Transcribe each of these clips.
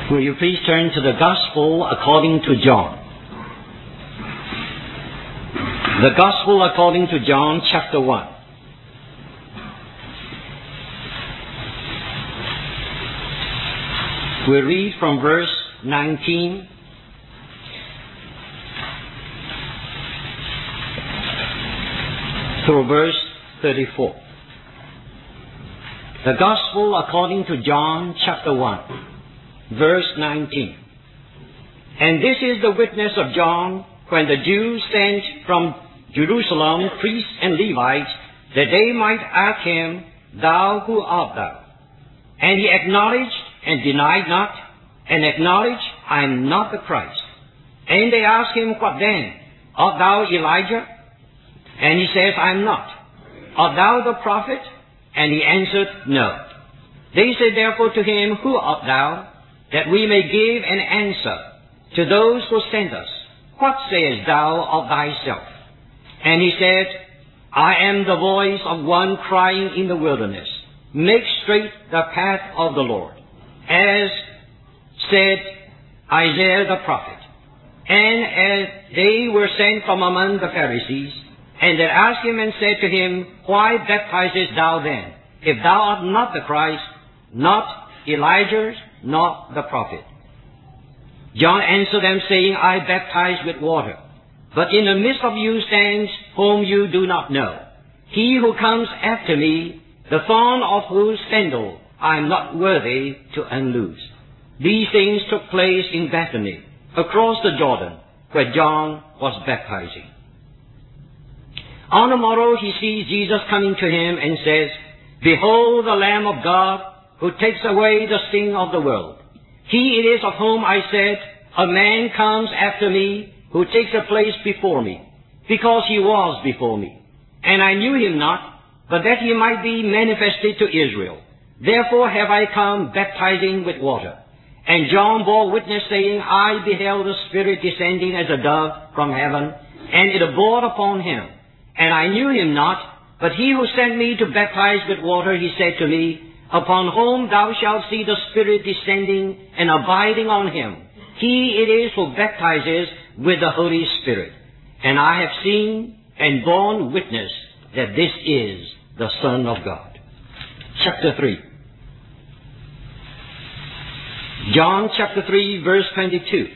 Will you please turn to the Gospel according to John? The Gospel according to John, chapter 1. We read from verse 19 through verse 34. The Gospel according to John, chapter 1. Verse 19. And this is the witness of John when the Jews sent from Jerusalem priests and Levites, that they might ask him, Thou, who art thou? And he acknowledged and denied not, and acknowledged, I am not the Christ. And they asked him, What then? Art thou Elijah? And he says, I am not. Art thou the prophet? And he answered, No. They said therefore to him, Who art thou? That we may give an answer to those who sent us. What sayest thou of thyself? And he said, I am the voice of one crying in the wilderness, Make straight the path of the Lord, as said Isaiah the prophet. And as they were sent from among the Pharisees, and they asked him and said to him, Why baptizest thou then, if thou art not the Christ, not Elijah, not the prophet? John answered them, saying, I baptize with water, but in the midst of you stands whom you do not know, he who comes after me, the thorn of whose sandal I am not worthy to unloose. These things took place in Bethany, across the Jordan, where John was baptizing. On the morrow he sees Jesus coming to him and says, Behold the Lamb of God, who takes away the sin of the world. He it is of whom I said, A man comes after me, who takes a place before me, because he was before me. And I knew him not, but that he might be manifested to Israel. Therefore have I come baptizing with water. And John bore witness, saying, I beheld the Spirit descending as a dove from heaven, and it abode upon him. And I knew him not, but he who sent me to baptize with water, he said to me, Upon whom thou shalt see the Spirit descending and abiding on him, he it is who baptizes with the Holy Spirit. And I have seen and borne witness that this is the Son of God. Chapter 3. John chapter 3, verse 22.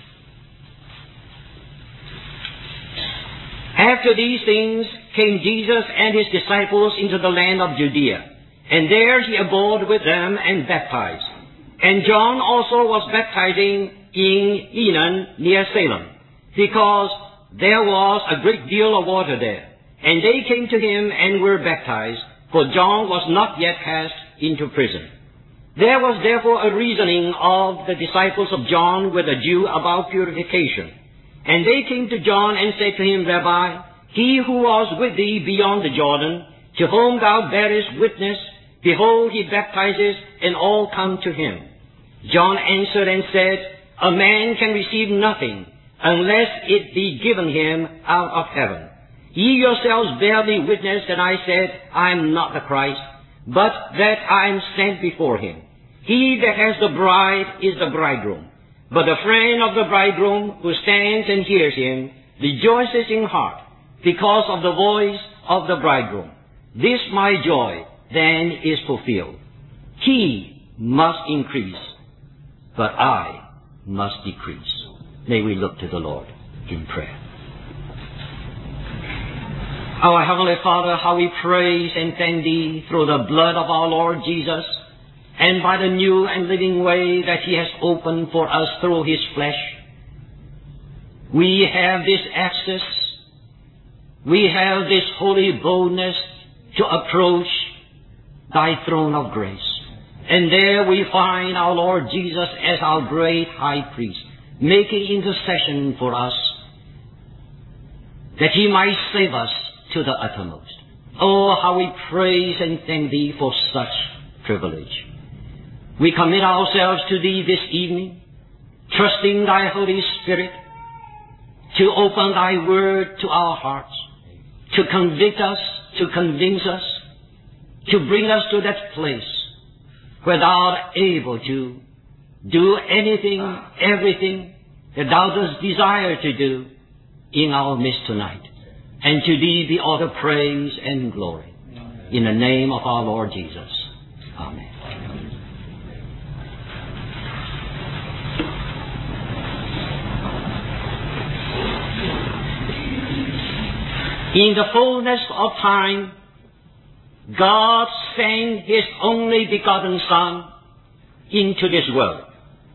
After these things came Jesus and his disciples into the land of Judea, and there he abode with them and baptized. And John also was baptizing in Enon near Salem, because there was a great deal of water there. And they came to him and were baptized, for John was not yet cast into prison. There was therefore a reasoning of the disciples of John with a Jew about purification. And they came to John and said to him, Rabbi, he who was with thee beyond the Jordan, to whom thou bearest witness, behold, he baptizes, and all come to him. John answered and said, A man can receive nothing unless it be given him out of heaven. Ye yourselves bear me witness that I said, I am not the Christ, but that I am sent before him. He that has the bride is the bridegroom. But the friend of the bridegroom who stands and hears him rejoices in heart because of the voice of the bridegroom. This my joy then is fulfilled. He must increase, but I must decrease. May we look to the Lord in prayer. Our Heavenly Father, how we praise and thank Thee through the blood of our Lord Jesus, and by the new and living way that He has opened for us through His flesh. We have this access, we have this holy boldness to approach Thy throne of grace. And there we find our Lord Jesus as our great high priest, making intercession for us, that He might save us to the uttermost. Oh, how we praise and thank Thee for such privilege. We commit ourselves to Thee this evening, trusting Thy Holy Spirit to open Thy Word to our hearts, to convict us, to convince us, to bring us to that place where Thou art able to do anything, everything that thou dost desire to do in our midst tonight. And to thee be all the praise and glory. In the name of our Lord Jesus. Amen. In the fullness of time, God sent His only begotten Son into this world.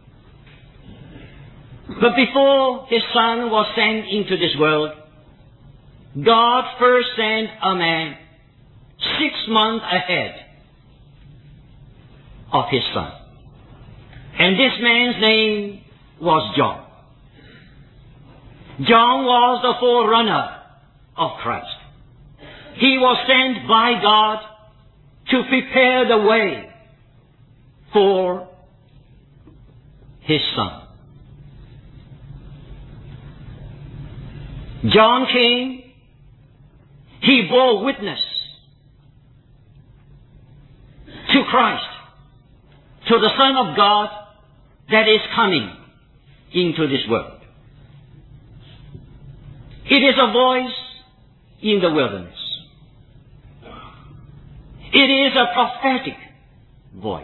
But before His Son was sent into this world, God first sent a man 6 months ahead of His Son. And this man's name was John. John was the forerunner of Christ. He was sent by God to prepare the way for His Son. John came. He bore witness to Christ, to the Son of God that is coming into this world. It is a voice in the wilderness. It is a prophetic voice.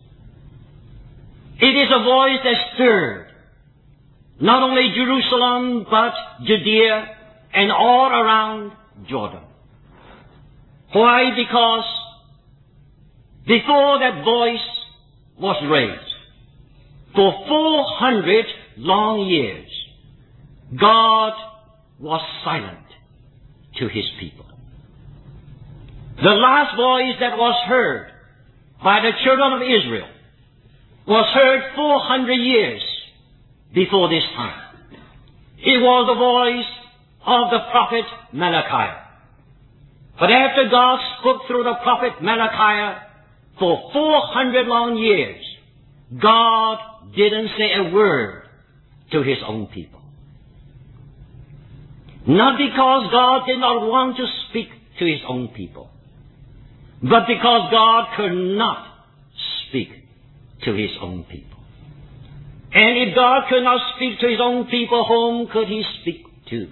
It is a voice that stirred not only Jerusalem, but Judea and all around Jordan. Why? Because before that voice was raised, for 400 long years, God was silent to His people. The last voice that was heard by the children of Israel was heard 400 years before this time. It was the voice of the prophet Malachi. But after God spoke through the prophet Malachi for 400 long years, God didn't say a word to His own people. Not because God did not want to speak to His own people, but because God could not speak to His own people. And if God could not speak to His own people, whom could He speak to?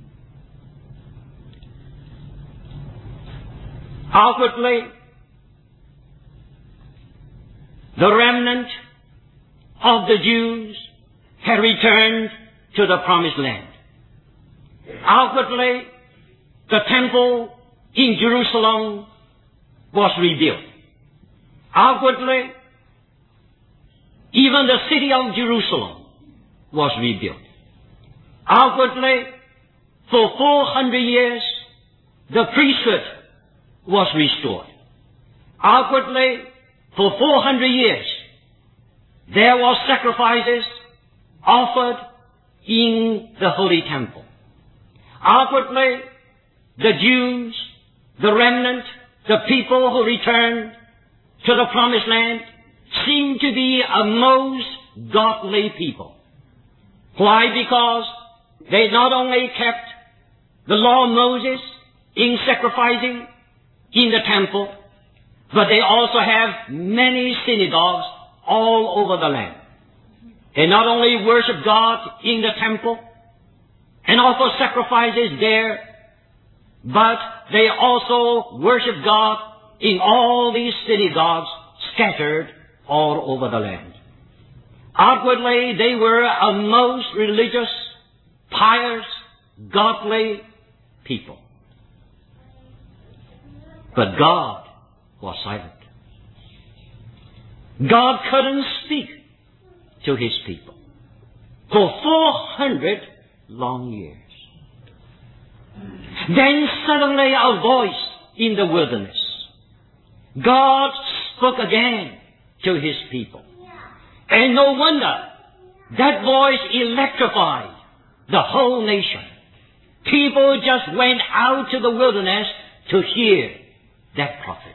Outwardly, the remnant of the Jews had returned to the promised land. Outwardly, the temple in Jerusalem was rebuilt. Outwardly, even the city of Jerusalem was rebuilt. Outwardly, for 400 years, the priesthood was restored. Outwardly, for 400 years, there were sacrifices offered in the holy temple. Outwardly, the Jews, the remnant, the people who returned to the promised land seemed to be a most godly people. Why? Because they not only kept the law of Moses in sacrificing in the temple, but they also have many synagogues all over the land. They not only worship God in the temple and offer sacrifices there, but they also worship God in all these synagogues scattered all over the land. Outwardly, they were a most religious, pious, godly people. But God was silent. God couldn't speak to His people for 400 long years. Then suddenly a voice in the wilderness. God spoke again to His people. And no wonder that voice electrified the whole nation. People just went out to the wilderness to hear that prophet.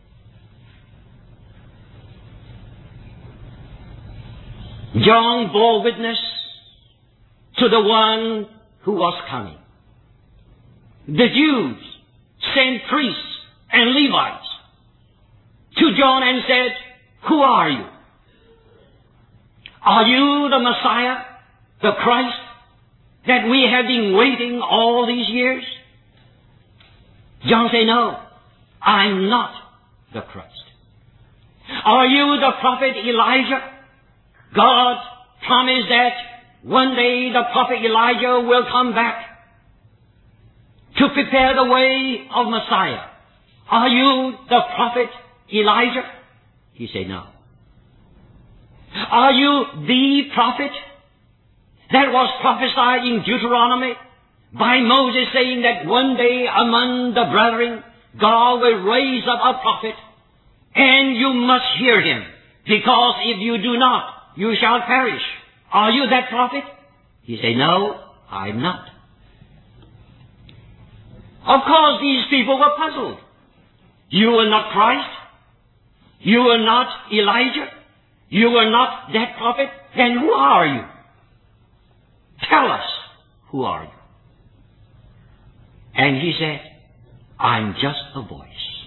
John bore witness to the one who was coming. The Jews sent priests and Levites to John and said, "Who are you?" Are you the Messiah, the Christ, that we have been waiting all these years? John said, no, I'm not the Christ. Are you the prophet Elijah? God promised that one day the prophet Elijah will come back to prepare the way of Messiah. Are you the prophet Elijah? He said, no. Are you the prophet that was prophesied in Deuteronomy by Moses, saying that one day among the brethren God will raise up a prophet, and you must hear him, because if you do not, you shall perish. Are you that prophet? He said, no, I'm not. Of course, these people were puzzled. You are not Christ. You are not Elijah. You are not that prophet. Then who are you? Tell us, who are you? And he said, I'm just a voice.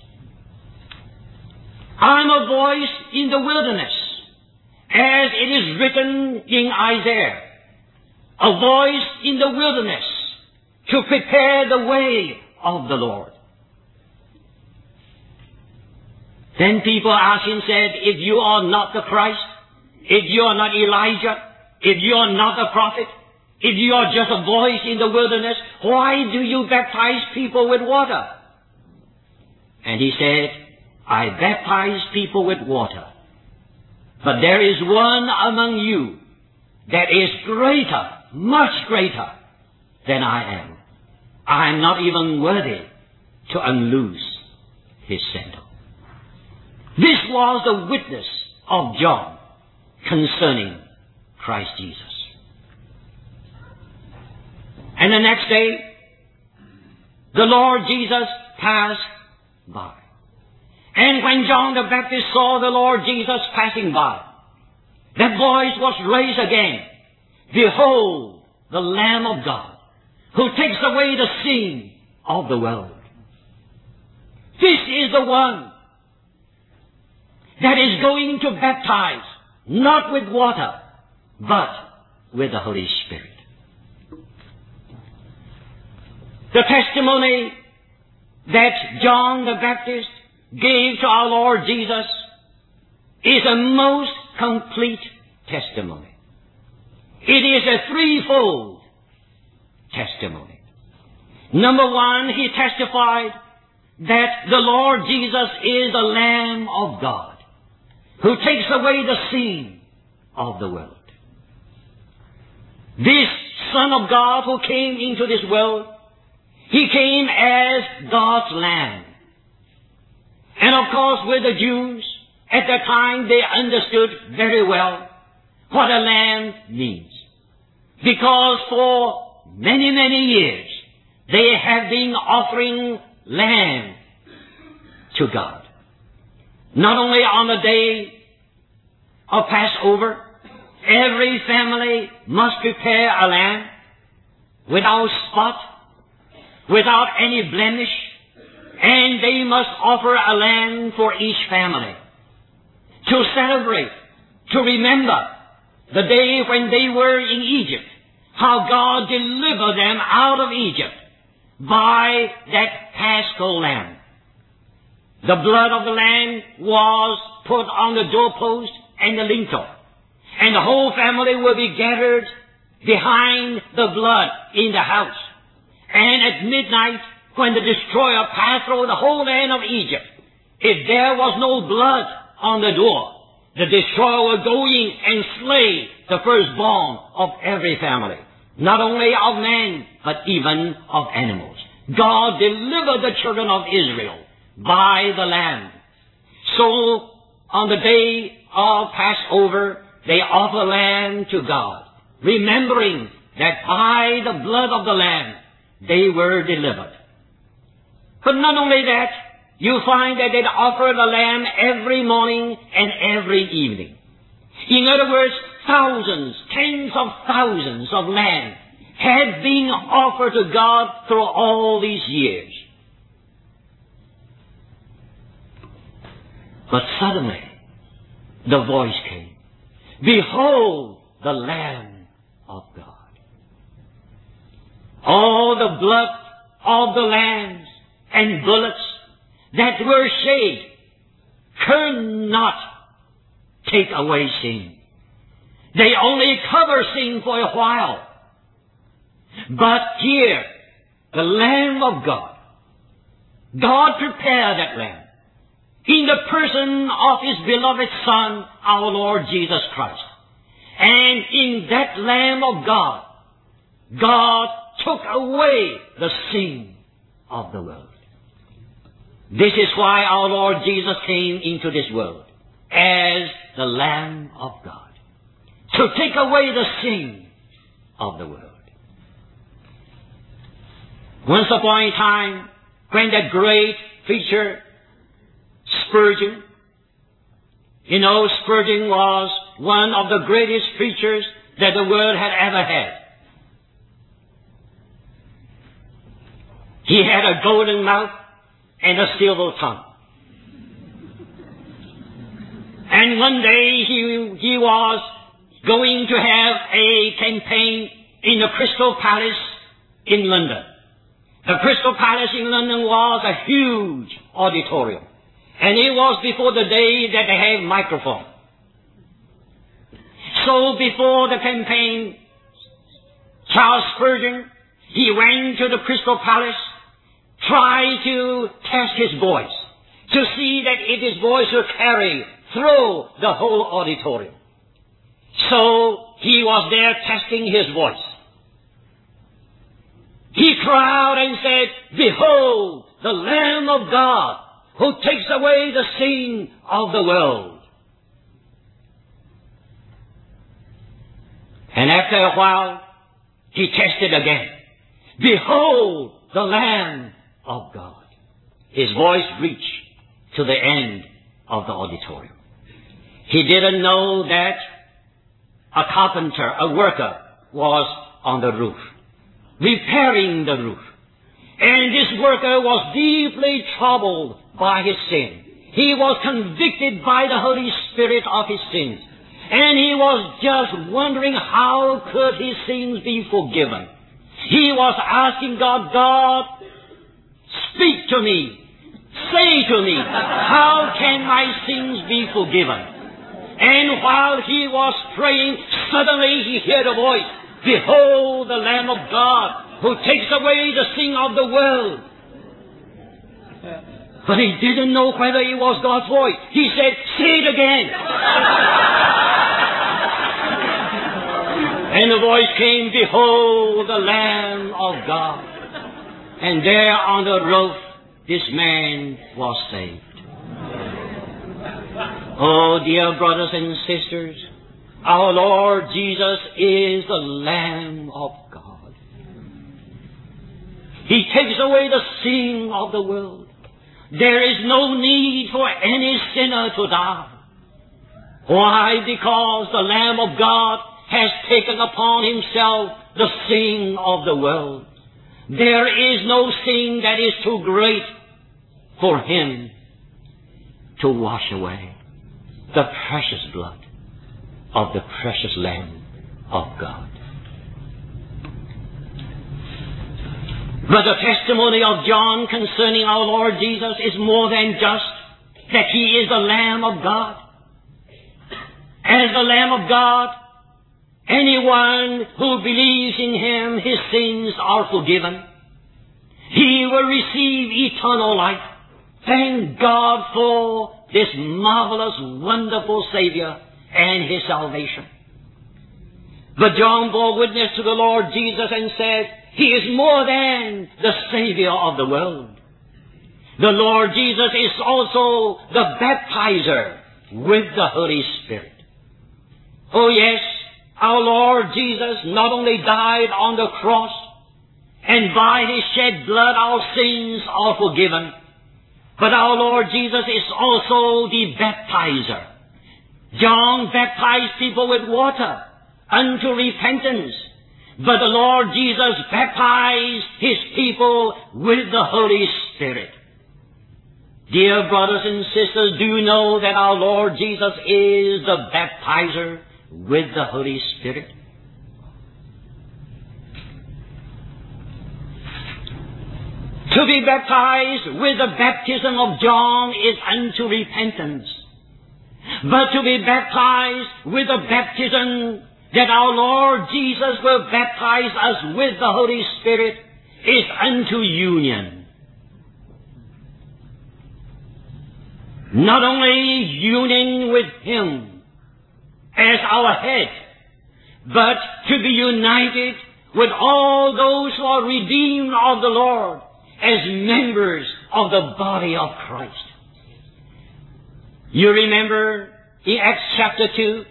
I'm a voice in the wilderness, as it is written in Isaiah. A voice in the wilderness to prepare the way of the Lord. Then people asked him, said, if you are not the Christ, if you are not Elijah, if you are not the prophet, if you are just a voice in the wilderness, why do you baptize people with water? And he said, I baptize people with water, but there is one among you that is greater, much greater than I am. I am not even worthy to unloose his sandal. This was the witness of John concerning Christ Jesus. And the next day, the Lord Jesus passed by. And when John the Baptist saw the Lord Jesus passing by, that voice was raised again. Behold, the Lamb of God, who takes away the sin of the world. This is the one that is going to baptize, not with water, but with the Holy Spirit. The testimony that John the Baptist gave to our Lord Jesus is a most complete testimony. It is a threefold testimony. Number one, he testified that the Lord Jesus is the Lamb of God, who takes away the sin of the world. This Son of God who came into this world, he came as God's Lamb. And of course, with the Jews, at that time, they understood very well what a lamb means. Because for many, many years, they have been offering lamb to God. Not only on the day of Passover, every family must prepare a lamb without spot, without any blemish, and they must offer a lamb for each family to celebrate, to remember the day when they were in Egypt, how God delivered them out of Egypt by that Paschal lamb. The blood of the lamb was put on the doorpost and the lintel, and the whole family will be gathered behind the blood in the house. And at midnight, when the destroyer passed through the whole land of Egypt, if there was no blood on the door, the destroyer would go in and slay the firstborn of every family, not only of men, but even of animals. God delivered the children of Israel by the Lamb. So, on the day of Passover, they offer lamb to God, remembering that by the blood of the Lamb, they were delivered. But not only that, you find that they offer the lamb every morning and every evening. In other words, thousands, tens of thousands of lambs had been offered to God through all these years. But suddenly, the voice came. Behold the Lamb of God. All the blood of the lambs and bullocks that were shed could not take away sin. They only cover sin for a while. But here, the Lamb of God, God prepared that Lamb in the person of His beloved Son, our Lord Jesus Christ. And in that Lamb of God, God took away the sin of the world. This is why our Lord Jesus came into this world as the Lamb of God, to take away the sin of the world. Once upon a time, when that great preacher, Spurgeon, Spurgeon was one of the greatest preachers that the world had ever had. He had a golden mouth and a silver tongue. And one day he was going to have a campaign in the Crystal Palace in London. The Crystal Palace in London was a huge auditorium. And it was before the day that they had microphone. So before the campaign, Charles Spurgeon, he went to the Crystal Palace, tried to test his voice, to see that if his voice would carry through the whole auditorium. So he was there testing his voice. He cried and said, "Behold, the Lamb of God, who takes away the sin of the world." And after a while, he tested again. "Behold, the Lamb of God." His voice reached to the end of the auditorium. He didn't know that a carpenter, a worker, was on the roof, repairing the roof. And this worker was deeply troubled by his sin. He was convicted by the Holy Spirit of his sins. And he was just wondering how could his sins be forgiven. He was asking God, "God, speak to me. Say to me, how can my sins be forgiven?" And while he was praying, suddenly he heard a voice, "Behold the Lamb of God, who takes away the sin of the world." But he didn't know whether it was God's voice. He said, "Say it again." And the voice came, "Behold the Lamb of God." And there on the roof, this man was saved. Oh, dear brothers and sisters, our Lord Jesus is the Lamb of God. He takes away the sin of the world. There is no need for any sinner to die. Why? Because the Lamb of God has taken upon Himself the sin of the world. There is no sin that is too great for Him to wash away. The precious blood of the precious Lamb of God. But the testimony of John concerning our Lord Jesus is more than just that He is the Lamb of God. As the Lamb of God, anyone who believes in Him, his sins are forgiven. He will receive eternal life. Thank God for this marvelous, wonderful Savior and His salvation. But John bore witness to the Lord Jesus and said, He is more than the Savior of the world. The Lord Jesus is also the baptizer with the Holy Spirit. Oh yes, our Lord Jesus not only died on the cross, and by His shed blood our sins are forgiven, but our Lord Jesus is also the baptizer. John baptized people with water unto repentance, but the Lord Jesus baptized His people with the Holy Spirit. Dear brothers and sisters, do you know that our Lord Jesus is the baptizer with the Holy Spirit? To be baptized with the baptism of John is unto repentance. But to be baptized with the baptism that our Lord Jesus will baptize us with the Holy Spirit is unto union. Not only union with Him as our head, but to be united with all those who are redeemed of the Lord as members of the body of Christ. You remember in Acts chapter 2,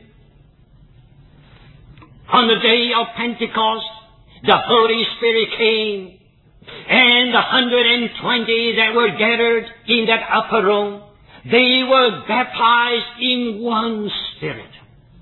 on the day of Pentecost, the Holy Spirit came, and the 120 that were gathered in that upper room, they were baptized in one Spirit.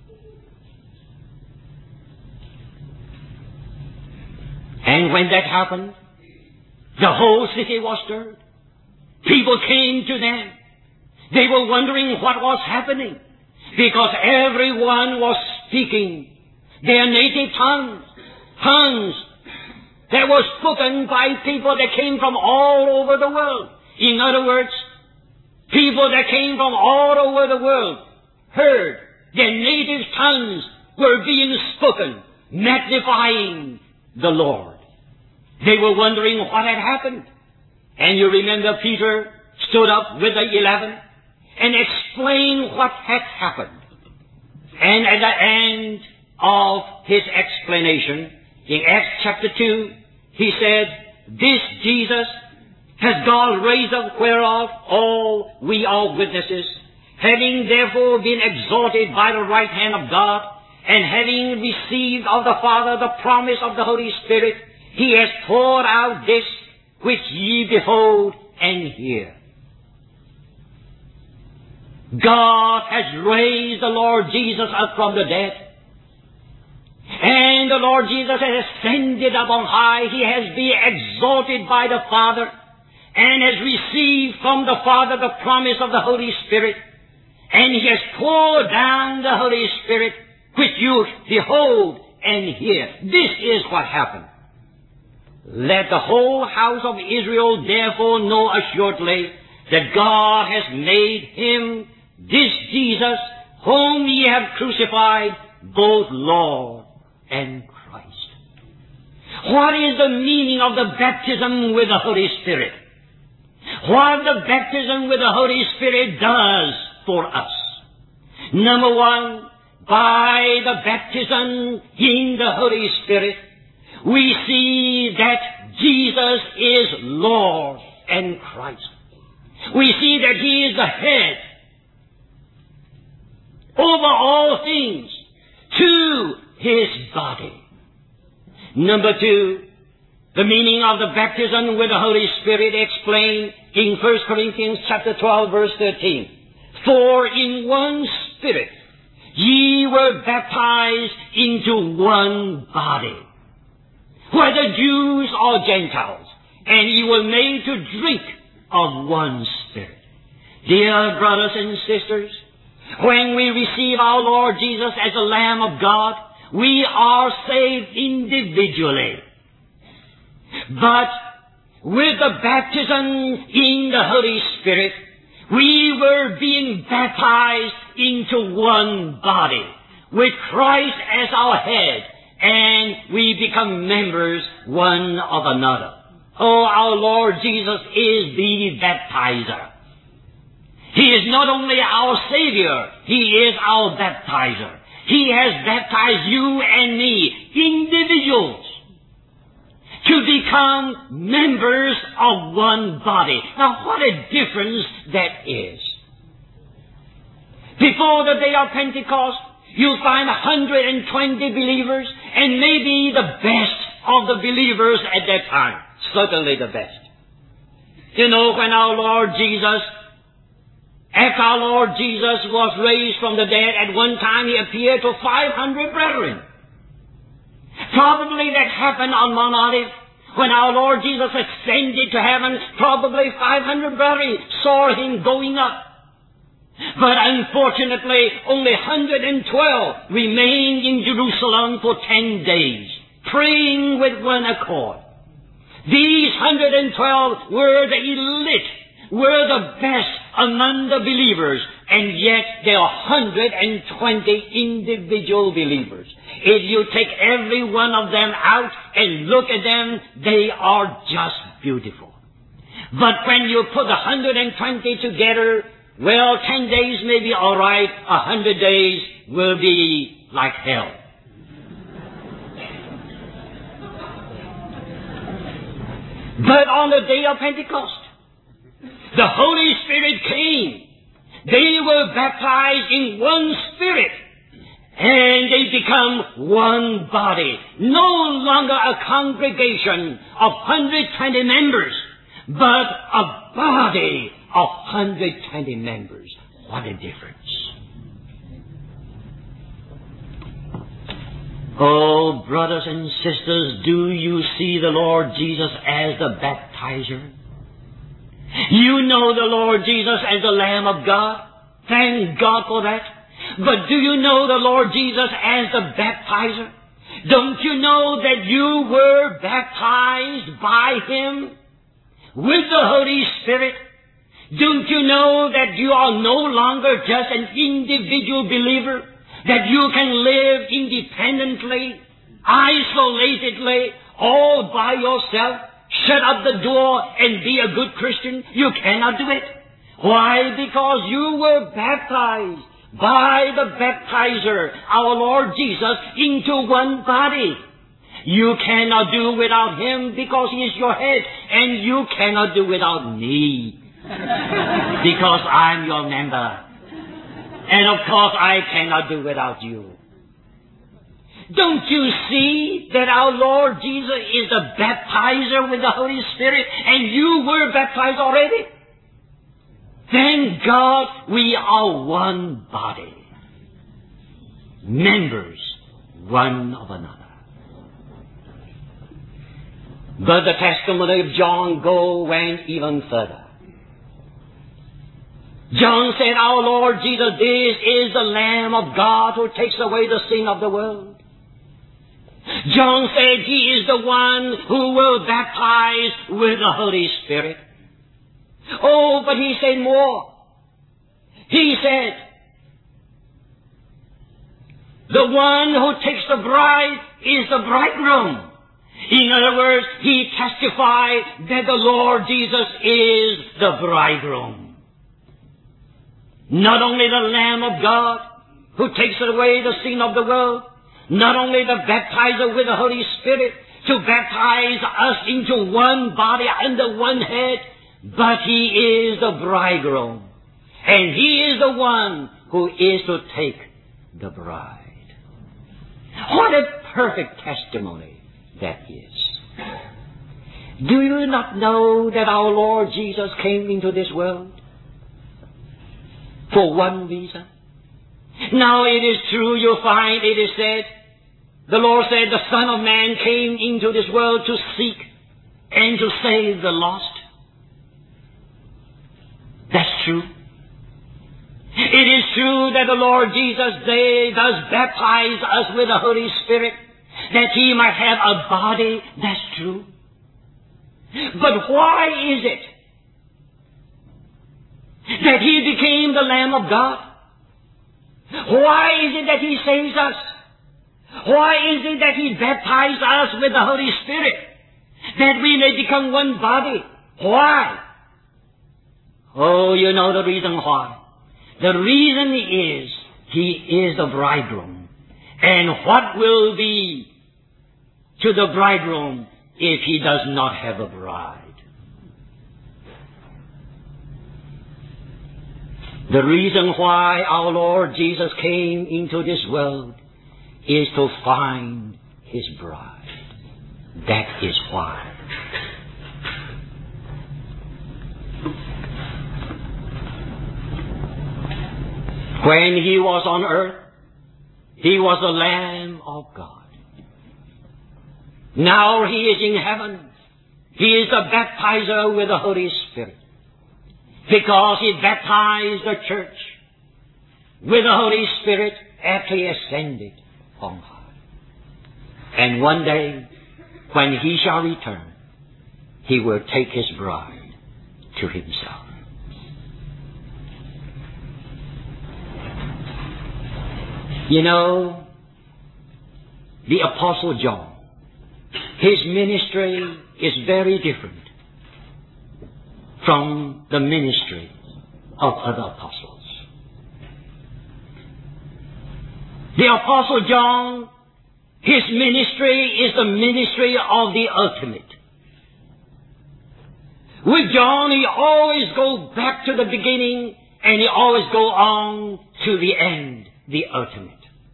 And when that happened, the whole city was stirred. People came to them. They were wondering what was happening, because everyone was speaking their native tongues that were spoken by people that came from all over the world. In other words, people that came from all over the world heard their native tongues were being spoken, magnifying the Lord. They were wondering what had happened. And you remember Peter stood up with the 11 and explained what had happened. And at the end of his explanation, in Acts chapter 2, he said, "This Jesus has God raised up, whereof all we are witnesses, having therefore been exalted by the right hand of God, and having received of the Father the promise of the Holy Spirit, He has poured out this which ye behold and hear." God has raised the Lord Jesus up from the dead. And the Lord Jesus has ascended up on high. He has been exalted by the Father and has received from the Father the promise of the Holy Spirit. And He has poured down the Holy Spirit, which you behold and hear. This is what happened. Let the whole house of Israel therefore know assuredly that God has made Him, this Jesus, whom ye have crucified, both Lord and Christ. What is the meaning of the baptism with the Holy Spirit? What the baptism with the Holy Spirit does for us. Number one, by the baptism in the Holy Spirit, we see that Jesus is Lord and Christ. We see that He is the head over all things to His body. Number two, the meaning of the baptism with the Holy Spirit explained in 1 Corinthians chapter 12 verse 13. For in one Spirit ye were baptized into one body, whether Jews or Gentiles, and ye were made to drink of one Spirit. Dear brothers and sisters, when we receive our Lord Jesus as the Lamb of God, we are saved individually. But with the baptism in the Holy Spirit, we were being baptized into one body, with Christ as our head, and we become members one of another. Oh, our Lord Jesus is the baptizer. He is not only our Savior, He is our baptizer. He has baptized you and me, individuals, to become members of one body. Now, what a difference that is. Before the day of Pentecost, you'll find 120 believers, and maybe the best of the believers at that time. Certainly the best. You know, when our Lord Jesus, after our Lord Jesus was raised from the dead, at one time He appeared to 500 brethren. Probably that happened on Mount Olive. When our Lord Jesus ascended to heaven, probably 500 brethren saw Him going up. But unfortunately, only 112 remained in Jerusalem for 10 days, praying with one accord. These 112 were the elite, were the best among the believers, and yet there are 120 individual believers. If you take every one of them out and look at them, they are just beautiful. But when you put 120 together, well, 10 days may be all right, 100 days will be like hell. But on the day of Pentecost, the Holy Spirit came. They were baptized in one Spirit, and they become one body. No longer a congregation of 120 members, but a body of 120 members. What a difference. Oh, brothers and sisters, do you see the Lord Jesus as the baptizer? You know the Lord Jesus as the Lamb of God. Thank God for that. But do you know the Lord Jesus as the baptizer? Don't you know that you were baptized by Him with the Holy Spirit? Don't you know that you are no longer just an individual believer? That you can live independently, isolatedly, all by yourself, shut up the door and be a good Christian? You cannot do it. Why? Because you were baptized by the baptizer, our Lord Jesus, into one body. You cannot do without Him because He is your head, and you cannot do without me because I'm your member. And of course I cannot do without you. Don't you see that our Lord Jesus is the baptizer with the Holy Spirit, and you were baptized already? Thank God we are one body, members one of another. But the testimony of John went even further. John said, our Lord Jesus, this is the Lamb of God who takes away the sin of the world. John said, He is the one who will baptize with the Holy Spirit. Oh, but He said more. He said, the one who takes the bride is the bridegroom. In other words, He testified that the Lord Jesus is the bridegroom. Not only the Lamb of God who takes away the sin of the world, not only the baptizer with the Holy Spirit to baptize us into one body under one head, but He is the bridegroom. And He is the one who is to take the bride. What a perfect testimony that is. Do you not know that our Lord Jesus came into this world for one reason? Now it is true, you'll find it is said, the Lord said the Son of Man came into this world to seek and to save the lost. That's true. It is true that the Lord Jesus does baptize us with the Holy Spirit, that He might have a body. That's true. But why is it that He became the Lamb of God? Why is it that He saves us? Why is it that He baptized us with the Holy Spirit? That we may become one body. Why? Oh, you know the reason why. The reason is He is the bridegroom. And what will be to the bridegroom if he does not have a bride? The reason why our Lord Jesus came into this world is to find His bride. That is why. When He was on earth, He was the Lamb of God. Now He is in heaven. He is the baptizer with the Holy Spirit. Because He baptized the church with the Holy Spirit after He ascended on high. And one day, when He shall return, He will take His bride to Himself. You know, the Apostle John, his ministry is very different from the ministry of other apostles. The Apostle John, his ministry is the ministry of the ultimate. With John, he always goes back to the beginning and he always goes on to the end, the ultimate.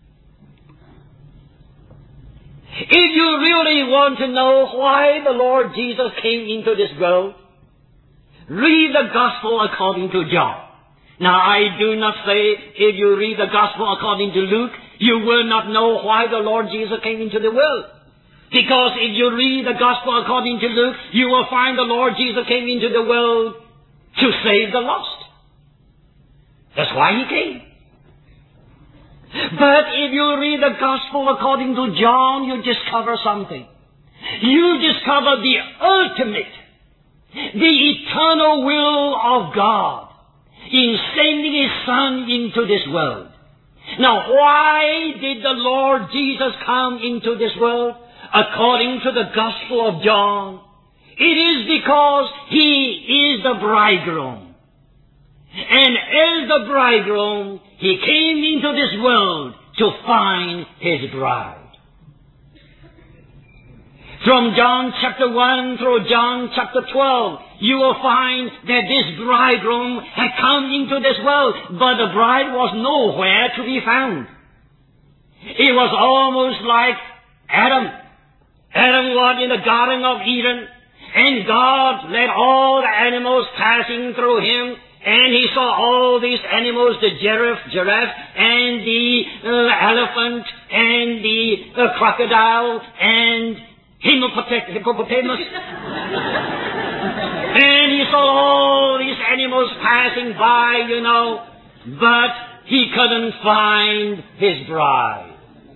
If you really want to know why the Lord Jesus came into this world, read the Gospel according to John. Now, I do not say if you read the Gospel according to Luke, you will not know why the Lord Jesus came into the world. Because if you read the Gospel according to Luke, you will find the Lord Jesus came into the world to save the lost. That's why He came. But if you read the Gospel according to John, you discover something. You discover the ultimate, the eternal will of God in sending His Son into this world. Now, why did the Lord Jesus come into this world? According to the Gospel of John, it is because He is the bridegroom. And as the bridegroom, He came into this world to find His bride. From John chapter 1 through John chapter 12, you will find that this bridegroom had come into this world, but the bride was nowhere to be found. It was almost like Adam. Adam was in the Garden of Eden, and God let all the animals passing through him, and he saw all these animals, the giraffe, and the elephant, and the crocodile, and hippopotamus. And he saw all these animals passing by, but he couldn't find his bride.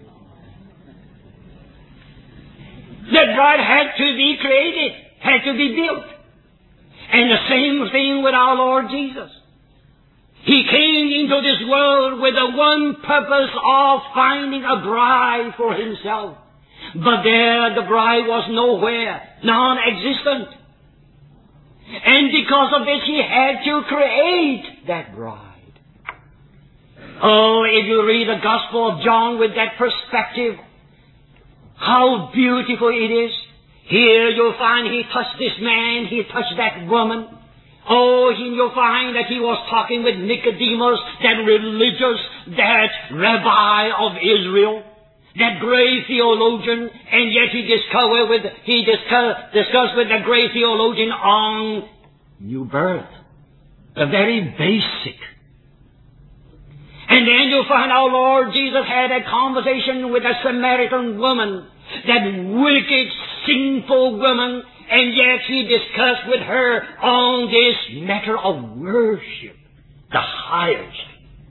That bride had to be created, had to be built. And the same thing with our Lord Jesus. He came into this world with the one purpose of finding a bride for Himself. But there the bride was nowhere, non-existent. And because of this, He had to create that bride. Oh, if you read the Gospel of John with that perspective, how beautiful it is. Here you'll find He touched this man, He touched that woman. Oh, you'll find that He was talking with Nicodemus, that religious, that rabbi of Israel, that great theologian, and yet he discussed with the great theologian on new birth, the very basic. And then you'll find our Lord Jesus had a conversation with a Samaritan woman, that wicked, sinful woman, and yet He discussed with her on this matter of worship, the highest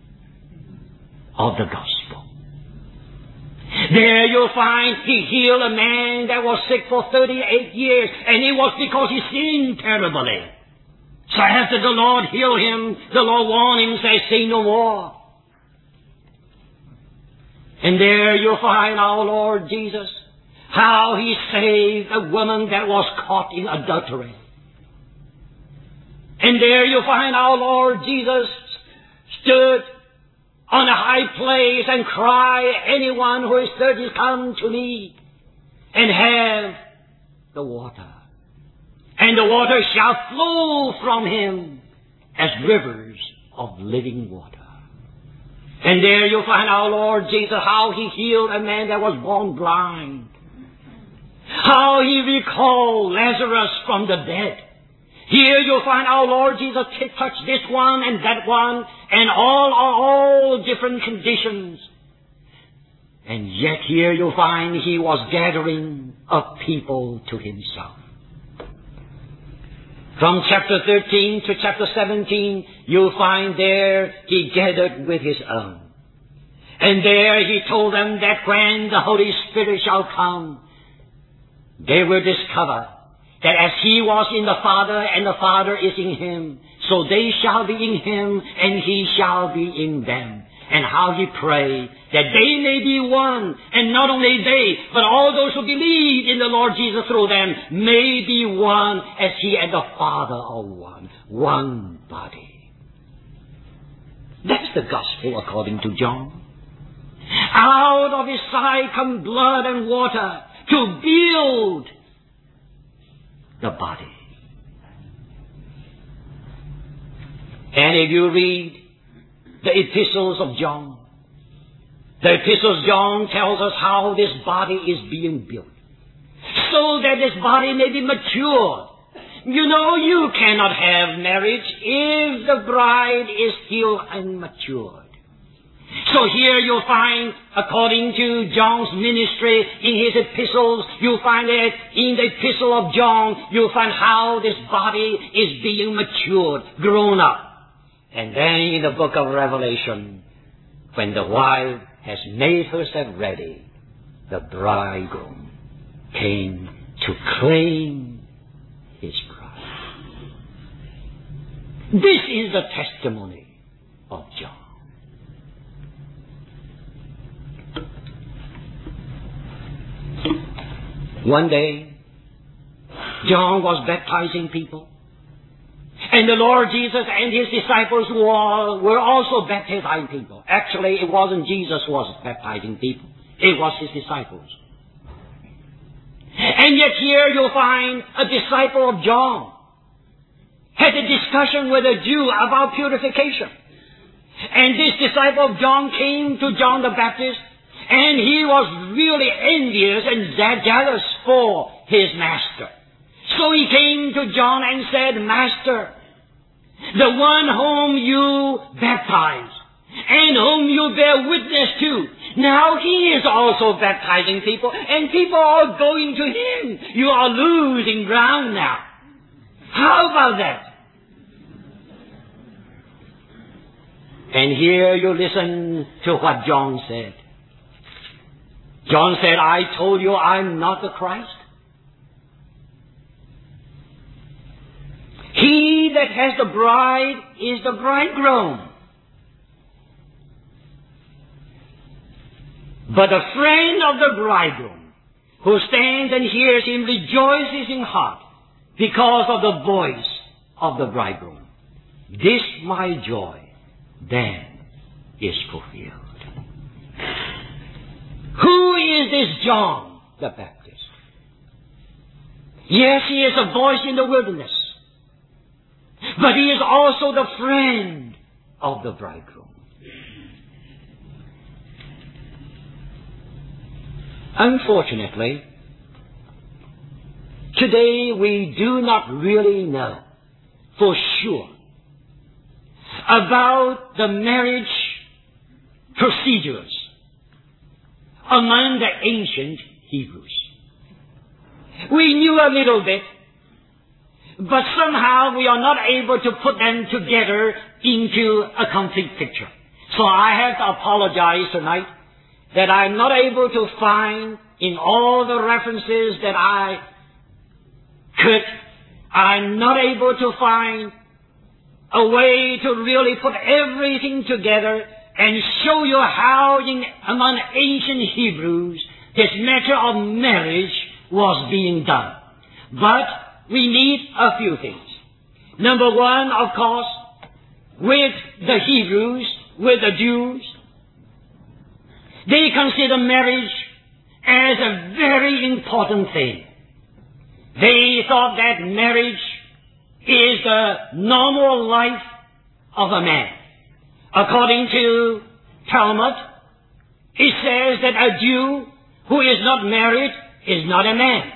of the gospel. There you'll find He healed a man that was sick for 38 years, and it was because he sinned terribly. So after the Lord healed him, the Lord warned him, say, sin no more. And there you'll find our Lord Jesus, how He saved a woman that was caught in adultery. And there you'll find our Lord Jesus stood on a high place and cried, anyone who is thirsty, come to me and have the water. And the water shall flow from Him as rivers of living water. And there you'll find our Lord Jesus, how He healed a man that was born blind. How He recalled Lazarus from the dead. Here you'll find our Lord Jesus touch this one and that one, and all different conditions. And yet here you'll find He was gathering a people to Himself. From chapter 13 to chapter 17, you'll find there he gathered with his own. And there he told them that when the Holy Spirit shall come, they will discover that as he was in the Father and the Father is in him, so they shall be in him and he shall be in them. And how he prayed that they may be one, and not only they, but all those who believe in the Lord Jesus through them may be one as he and the Father are one. One body. That's the gospel according to John. Out of his side come blood and water to build the body. And if you read the epistles of John, the epistles John tells us how this body is being built, so that this body may be matured. You know, you cannot have marriage if the bride is still unmatured. So here you'll find, according to John's ministry in his epistles, you'll find that in the epistle of John, you'll find how this body is being matured, grown up. And then in the book of Revelation, when the wife has made herself ready, the bridegroom came to claim his bride. This is the testimony of John. One day, John was baptizing people. And the Lord Jesus and his disciples were also baptizing people. Actually, it wasn't Jesus who was baptizing people. It was his disciples. And yet here you'll find a disciple of John had a discussion with a Jew about purification. And this disciple of John came to John the Baptist, and he was really envious and jealous for his master. So he came to John and said, Master, the one whom you baptize and whom you bear witness to, now he is also baptizing people, and people are going to him. You are losing ground now. How about that? And here you listen to what John said. John said, I told you I'm not the Christ. He that has the bride is the bridegroom. But the friend of the bridegroom, who stands and hears him, rejoices in heart because of the voice of the bridegroom. This my joy then is fulfilled. Who is this John the Baptist? Yes, he is a voice in the wilderness, but he is also the friend of the bridegroom. Unfortunately, today we do not really know for sure about the marriage procedures among the ancient Hebrews. We knew a little bit, but somehow we are not able to put them together into a complete picture. So I have to apologize tonight that I'm not able to find in all the references that I could, I'm not able to find a way to really put everything together and show you how among ancient Hebrews this matter of marriage was being done. But we need a few things. Number one, of course, with the Hebrews, with the Jews, they consider marriage as a very important thing. They thought that marriage is the normal life of a man. According to Talmud, it says that a Jew who is not married is not a man.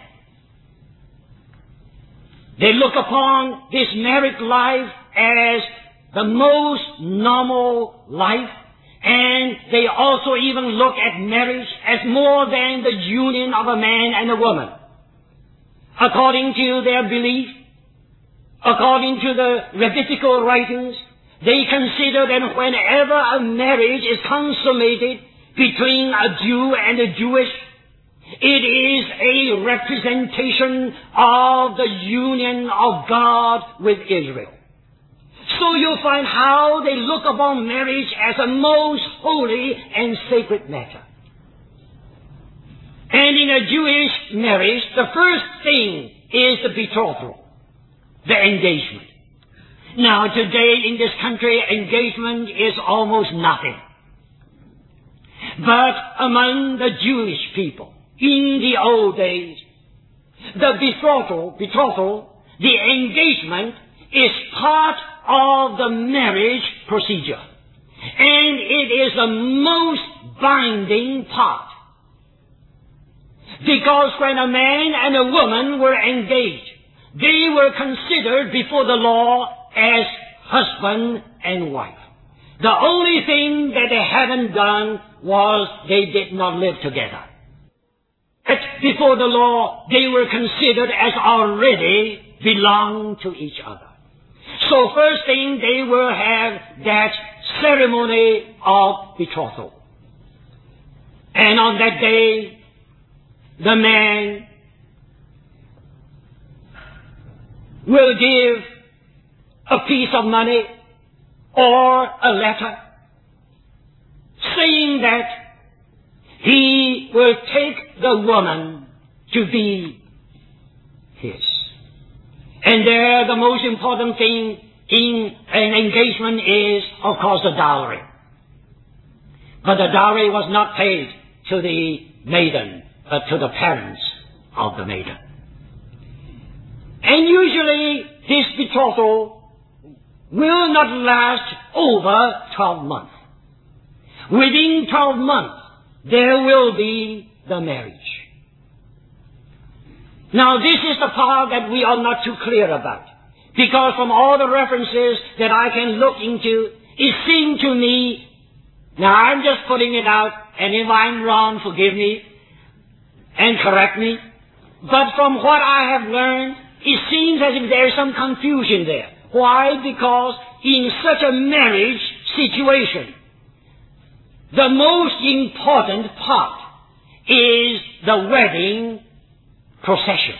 They look upon this married life as the most normal life, and they also even look at marriage as more than the union of a man and a woman. According to their belief, According to the rabbinical writings, they consider that whenever a marriage is consummated between a Jew and a Jewish, it is a representation of the union of God with Israel. So you'll find how they look upon marriage as a most holy and sacred matter. And in a Jewish marriage, the first thing is the betrothal, the engagement. Now, today in this country, engagement is almost nothing. But among the Jewish people, in the old days, the betrothal, the engagement is part of the marriage procedure. And it is the most binding part. Because when a man and a woman were engaged, they were considered before the law as husband and wife. The only thing that they hadn't done was they did not live together. But before the law, they were considered as already belong to each other. So first thing, they will have that ceremony of betrothal. And on that day, the man will give a piece of money or a letter saying that he will take the woman to be his. And there, the most important thing in an engagement is, of course, the dowry. But the dowry was not paid to the maiden, but to the parents of the maiden. And usually, this betrothal will not last over 12 months. Within 12 months, there will be the marriage. Now, this is the part that we are not too clear about. Because from all the references that I can look into, it seemed to me, now I'm just putting it out, and if I'm wrong, forgive me and correct me. But from what I have learned, it seems as if there is some confusion there. Why? Because in such a marriage situation, the most important part is the wedding procession.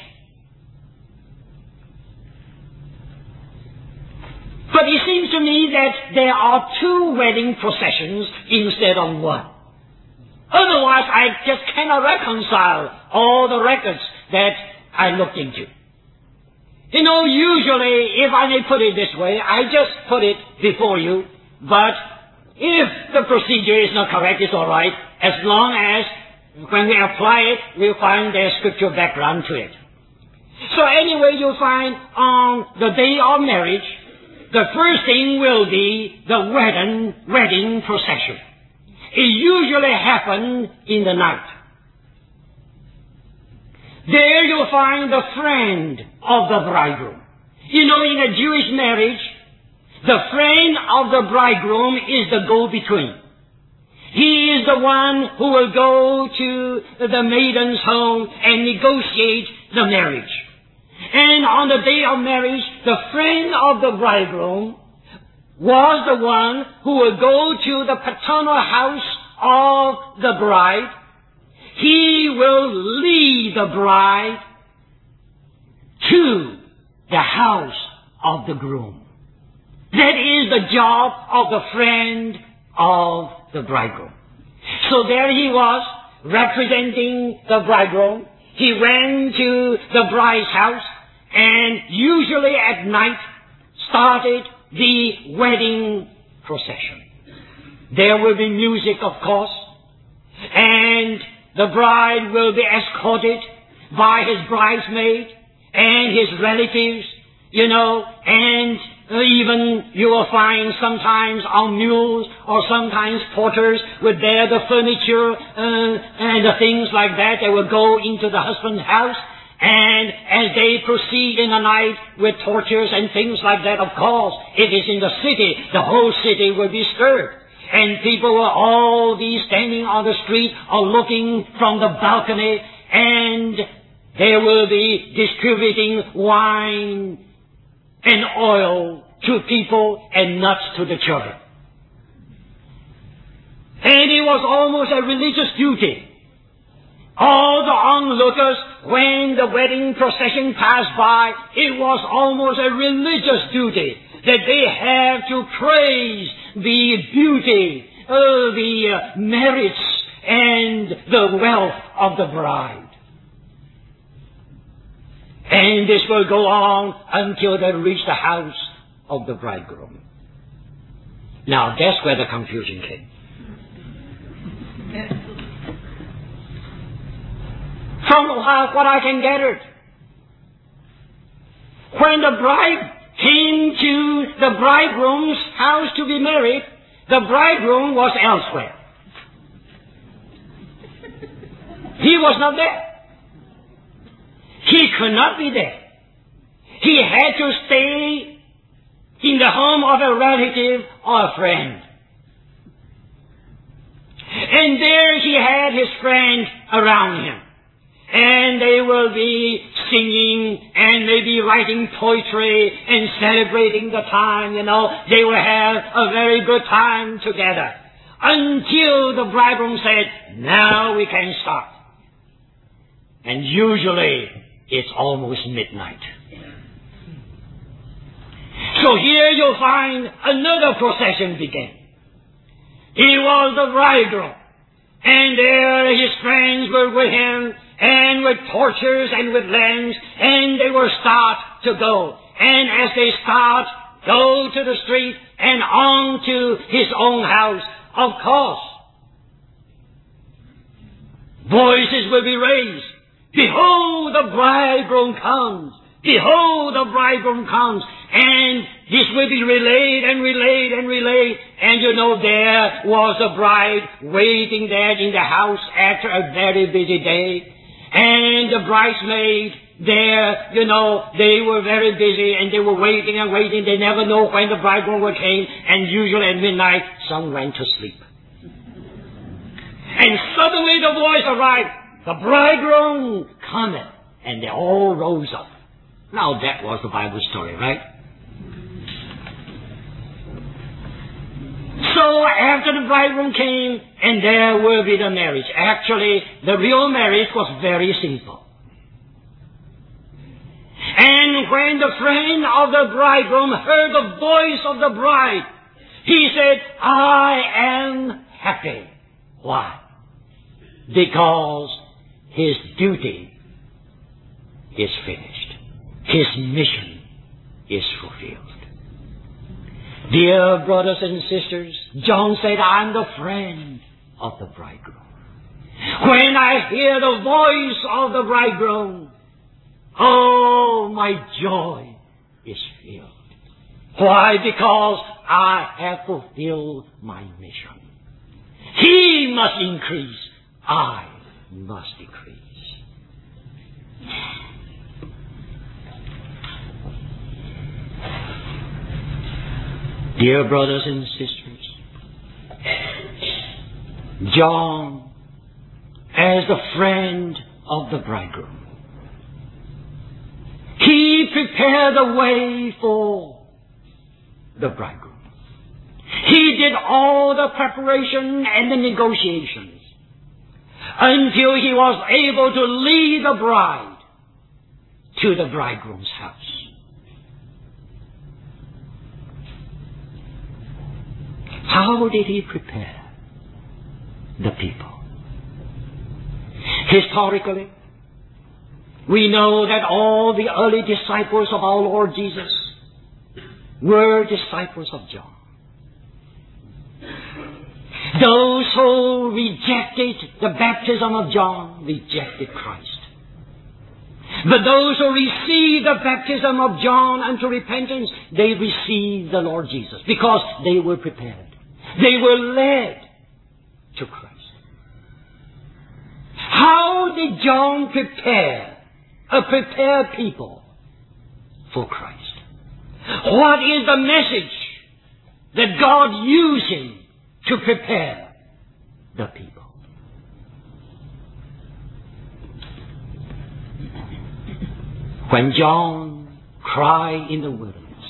But it seems to me that there are two wedding processions instead of one. Otherwise, I just cannot reconcile all the records that I looked into. You know, usually, if I may put it this way, I just put it before you, but if the procedure is not correct, it's all right, as long as when we apply it, we'll find there's scriptural background to it. So anyway, you'll find on the day of marriage, the first thing will be the wedding procession. It usually happens in the night. There you'll find the friend of the bridegroom. You know, in a Jewish marriage, the friend of the bridegroom is the go-between. He is the one who will go to the maiden's home and negotiate the marriage. And on the day of marriage, the friend of the bridegroom was the one who will go to the paternal house of the bride. He will lead the bride to the house of the groom. That is the job of the friend of the bridegroom. So there he was, representing the bridegroom. He went to the bride's house, and usually at night started the wedding procession. There will be music, of course, and the bride will be escorted by his bridesmaid and his relatives, you know, and even you will find sometimes on mules or sometimes porters would bear the furniture and the things like that. They will go into the husband's house, and as they proceed in the night with torches and things like that, of course, it is in the city. The whole city will be stirred. And people will all be standing on the street or looking from the balcony, and they will be distributing wine and oil to people and nuts to the children. And it was almost a religious duty. All the onlookers, when the wedding procession passed by, it was almost a religious duty that they have to praise the beauty, the merits, and the wealth of the bride. And this will go on until they reach the house of the bridegroom. Now that's where the confusion came. From what I can gather, when the bride came to the bridegroom's house to be married, the bridegroom was elsewhere. He was not there. He could not be there. He had to stay in the home of a relative or a friend. And there he had his friends around him. And they will be singing and maybe writing poetry and celebrating the time, They will have a very good time together. Until the bridegroom said, now we can start. And usually it's almost midnight. So here you'll find another procession begin. He was the bridegroom. And there his friends were with him, and with torches and with lamps, and they will start to go. And as they start, go to the street and on to his own house. Of course, voices will be raised. Behold, the bridegroom comes. Behold, the bridegroom comes. And this will be relayed and relayed and relayed. And there was the bride waiting there in the house after a very busy day. And the bridesmaids there, they were very busy and they were waiting and waiting. They never know when the bridegroom would came. And usually at midnight, some went to sleep. And suddenly the voice arrived. The bridegroom cometh. And they all rose up. Now that was the Bible story, right? So after the bridegroom came, and there will be the marriage. Actually, the real marriage was very simple. And when the friend of the bridegroom heard the voice of the bride, he said, I am happy. Why? Because his duty is finished. His mission is fulfilled. Dear brothers and sisters, John said, I'm the friend of the bridegroom. When I hear the voice of the bridegroom, oh, my joy is filled. Why? Because I have fulfilled my mission. He must increase. I must decrease. Dear brothers and sisters, John, as the friend of the bridegroom, he prepared the way for the bridegroom. He did all the preparation and the negotiations until he was able to lead the bride to the bridegroom's house. How did he prepare the people? Historically, we know that all the early disciples of our Lord Jesus were disciples of John. Those who rejected the baptism of John rejected Christ. But those who received the baptism of John unto repentance, they received the Lord Jesus because they were prepared. They were led to Christ. How did John prepare people for Christ? What is the message that God used him to prepare the people? When John cried in the wilderness,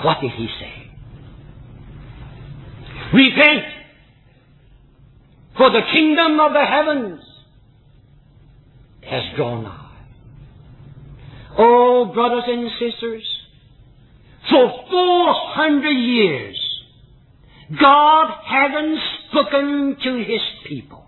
What did he say? Repent, for the kingdom of the heavens has drawn nigh. Oh, brothers and sisters, for 400 years, God hadn't spoken to His people.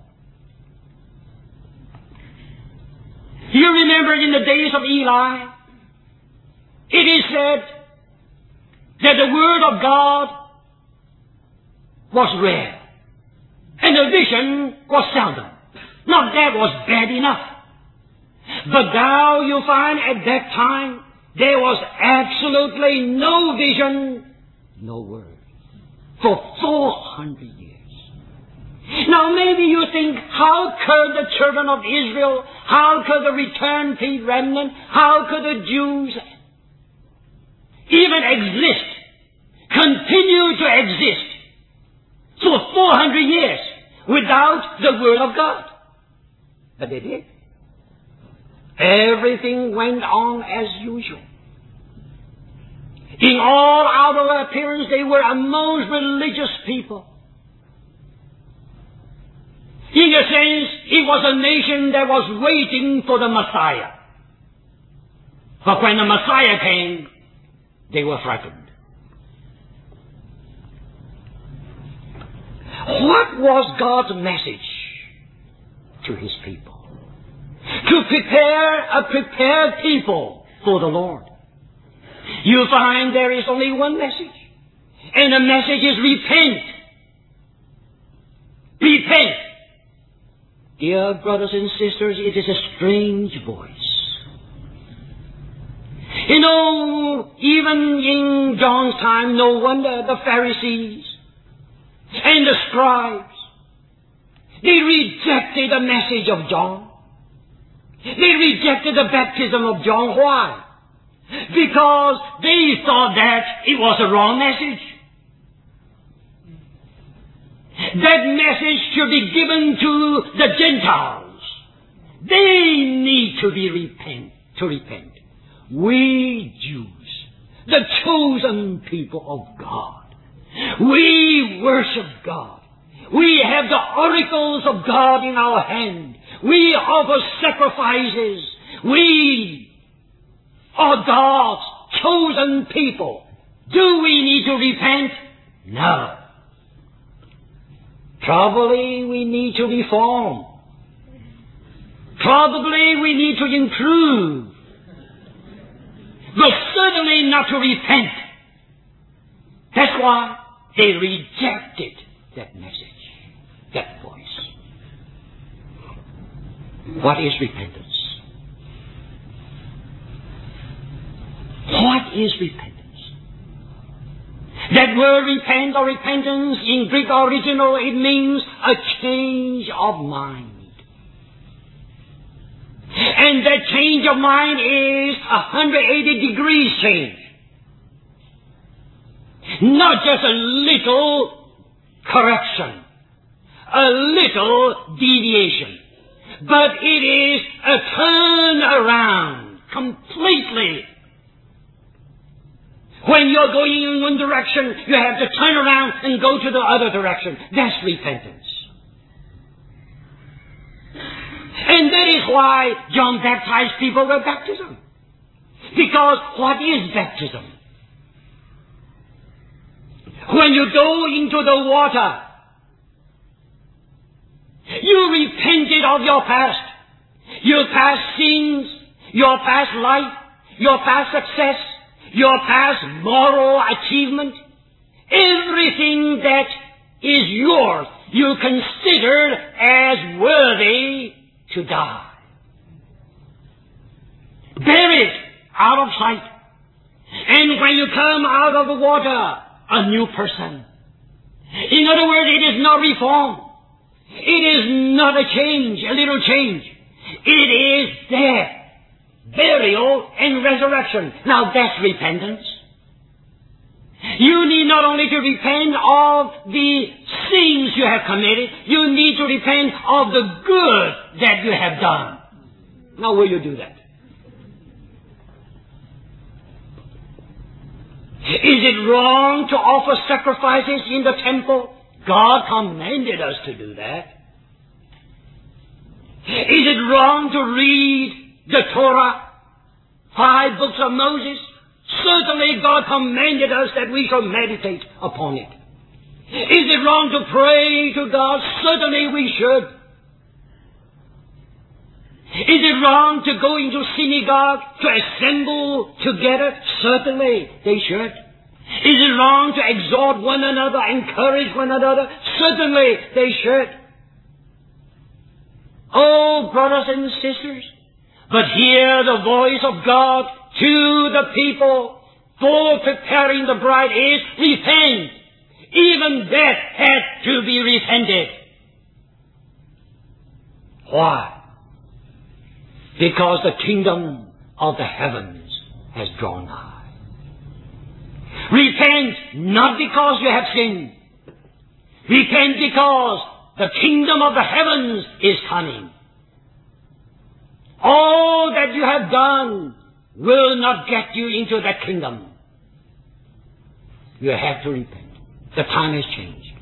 You remember in the days of Eli, it is said that the Word of God was rare, and the vision was seldom. Now that was bad enough. But now you find at that time there was absolutely no vision, no word, for 400 years. Now maybe you think, how could the children of Israel, how could the returned remnant, how could the Jews even exist, continue to exist for 400 years without the Word of God? But they did. Everything went on as usual. In all outward appearance, they were a most religious people. In a sense, it was a nation that was waiting for the Messiah. But when the Messiah came, they were frightened. What was God's message to His people? To prepare a prepared people for the Lord. You find there is only one message. And the message is repent. Repent. Dear brothers and sisters, it is a strange voice. You know, even in John's time, no wonder the Pharisees and the scribes, they rejected the message of John. They rejected the baptism of John. Why? Because they thought that it was a wrong message. That message should be given to the Gentiles. They need to repent. We Jews, the chosen people of God, we worship God. We have the oracles of God in our hand. We offer sacrifices. We are God's chosen people. Do we need to repent? No. Probably we need to reform. Probably we need to improve. But certainly not to repent. That's why they rejected that message, that voice. What is repentance? What is repentance? That word repent or repentance in Greek original, it means a change of mind. And that change of mind is 180 degrees change. Not just a little correction, a little deviation, but it is a turn around completely. When you're going in one direction, you have to turn around and go to the other direction. That's repentance. And that is why John baptized people with baptism. Because what is baptism? When you go into the water, you repented of your past. Your past sins, your past life, your past success, your past moral achievement, everything that is yours, you consider as worthy to die. Buried out of sight. And when you come out of the water, a new person. In other words, it is not reform. It is not a change, a little change. It is death, burial, and resurrection. Now that's repentance. You need not only to repent of the sins you have committed, you need to repent of the good that you have done. Now will you do that? Is it wrong to offer sacrifices in the temple? God commanded us to do that. Is it wrong to read the Torah, 5 books of Moses? Certainly God commanded us that we shall meditate upon it. Is it wrong to pray to God? Certainly we should. Is it wrong to go into synagogue, to assemble together? Certainly they should. Is it wrong to exhort one another, encourage one another? Certainly they should. Oh, brothers and sisters, but hear the voice of God to the people for preparing the bride is repent. Even death had to be repented. Why? Because the kingdom of the heavens has drawn nigh. Repent not because you have sinned. Repent because the kingdom of the heavens is coming. All that you have done will not get you into that kingdom. You have to repent. The time has changed.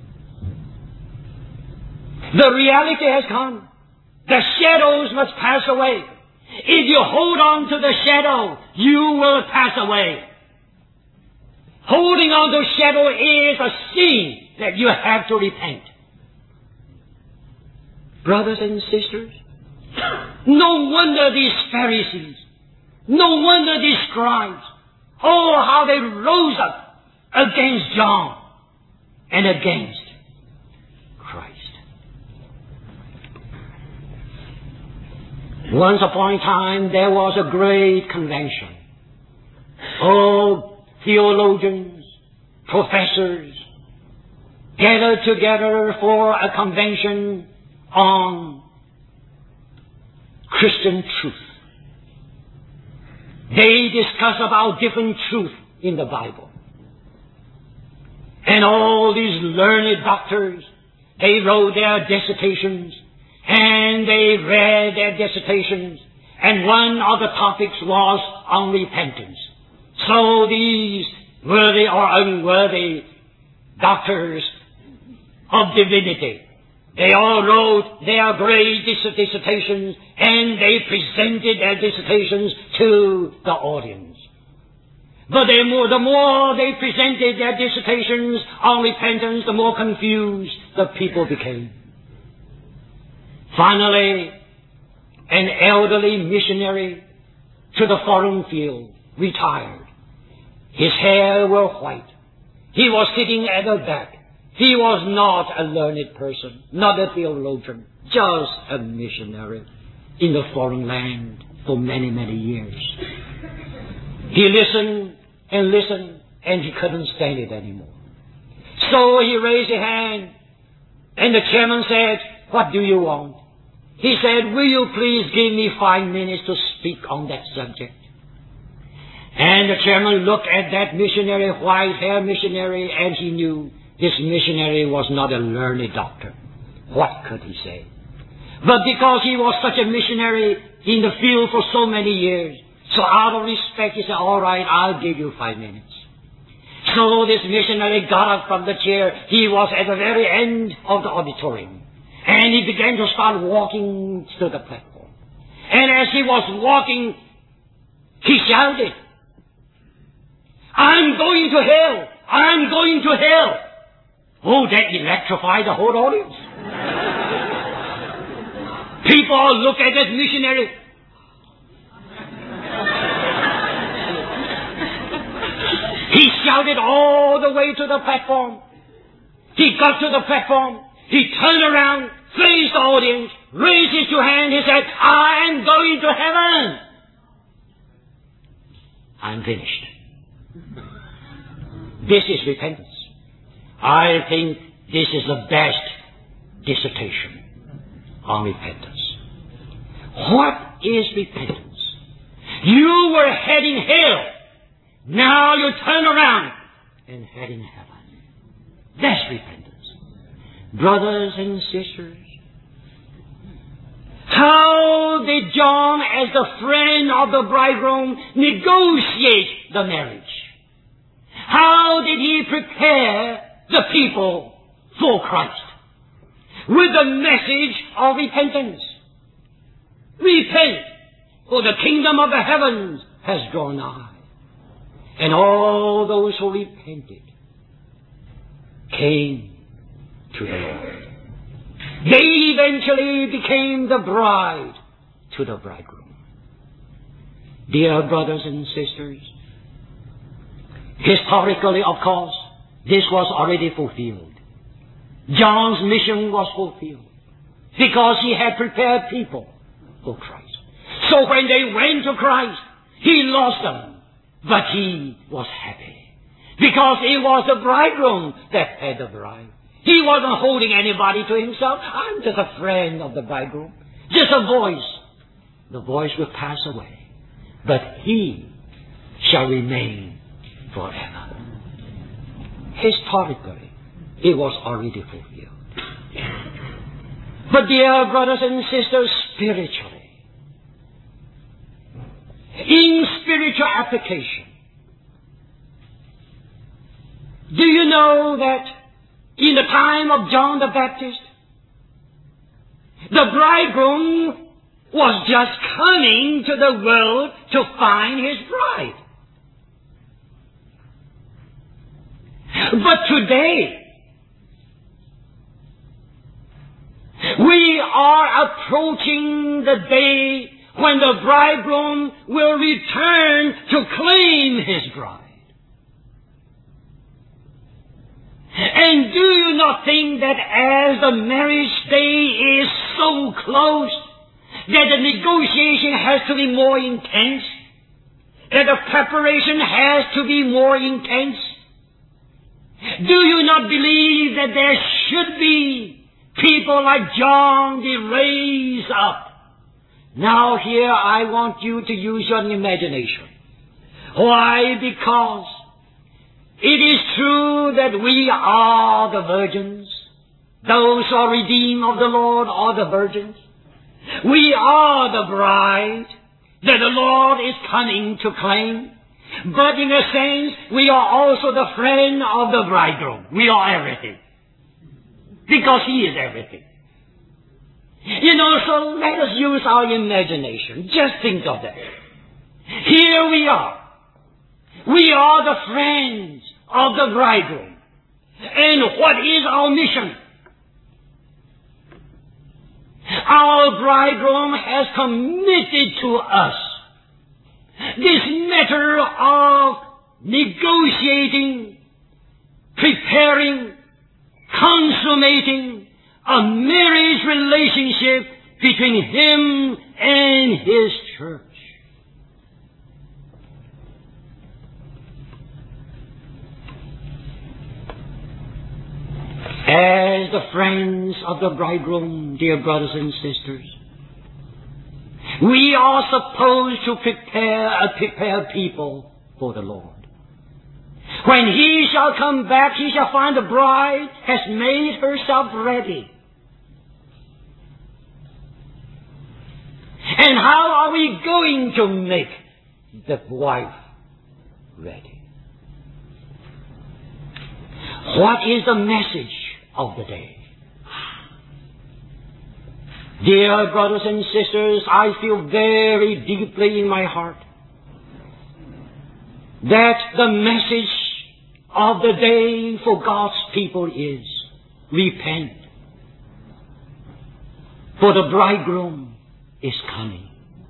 The reality has come. The shadows must pass away. If you hold on to the shadow, you will pass away. Holding on to shadow is a sin that you have to repent. Brothers and sisters, no wonder these Pharisees, no wonder these scribes, oh, how they rose up against John and against Christ. Once upon a time there was a great convention. Oh, theologians, professors gathered together for a convention on Christian truth. They discuss about different truth in the Bible. And all these learned doctors, they wrote their dissertations, and they read their dissertations, and one of the topics was on repentance. So these worthy or unworthy doctors of divinity, they all wrote their great dissertations, and they presented their dissertations to the audience. But the more they presented their dissertations on repentance, the more confused the people became. Finally, an elderly missionary to the foreign field retired. His hair were white. He was sitting at the back. He was not a learned person, not a theologian, just a missionary in the foreign land for many, many years. He listened and listened, and he couldn't stand it anymore. So he raised a hand, and the chairman said, "What do you want?" He said, "Will you please give me 5 minutes to speak on that subject?" And the chairman looked at that missionary, white-haired missionary, and he knew this missionary was not a learned doctor. What could he say? But because he was such a missionary in the field for so many years, so out of respect, he said, "All right, I'll give you 5 minutes." So this missionary got up from the chair. He was at the very end of the auditorium. And he began to start walking to the platform. And as he was walking, he shouted, "I'm going to hell! I'm going to hell!" Oh, that electrified the whole audience. People all look at that missionary. He shouted all the way to the platform. He got to the platform. He turned around, faced the audience, raised his two hands. He said, "I am going to heaven. I'm finished." This is repentance. I think this is the best dissertation on repentance. What is repentance? You were heading hell. Now you turn around and heading heaven. That's repentance. Brothers and sisters, how did John, as the friend of the bridegroom, negotiate the marriage? How did he prepare the people for Christ? With the message of repentance. Repent, for the kingdom of the heavens has drawn nigh. And all those who repented came to the Lord. They eventually became the bride to the bridegroom. Dear brothers and sisters, historically, of course, this was already fulfilled. John's mission was fulfilled because he had prepared people for Christ. So when they went to Christ, he lost them, but he was happy because it was the bridegroom that had the bride. He wasn't holding anybody to himself. I'm just a friend of the bridegroom, just a voice. The voice will pass away, but he shall remain forever. Historically, it was already fulfilled. But dear brothers and sisters, spiritually, in spiritual application, do you know that in the time of John the Baptist, the bridegroom was just coming to the world to find his bride. But today, we are approaching the day when the bridegroom will return to claim his bride. And do you not think that as the marriage day is so close, that the negotiation has to be more intense, that the preparation has to be more intense? Do you not believe that there should be people like John be raised up? Now here I want you to use your imagination. Why? Because it is true that we are the virgins. Those who are redeemed of the Lord are the virgins. We are the bride that the Lord is coming to claim. But in a sense, we are also the friend of the bridegroom. We are everything. Because he is everything. So let us use our imagination. Just think of that. Here we are. We are the friends of the bridegroom. And what is our mission? Our bridegroom has committed to us this matter of negotiating, preparing, consummating a marriage relationship between him and his church. As the friends of the bridegroom, dear brothers and sisters, we are supposed to prepare people for the Lord. When he shall come back, he shall find the bride has made herself ready. And how are we going to make the wife ready? What is the message of the day? Dear brothers and sisters, I feel very deeply in my heart that the message of the day for God's people is repent, for the bridegroom is coming.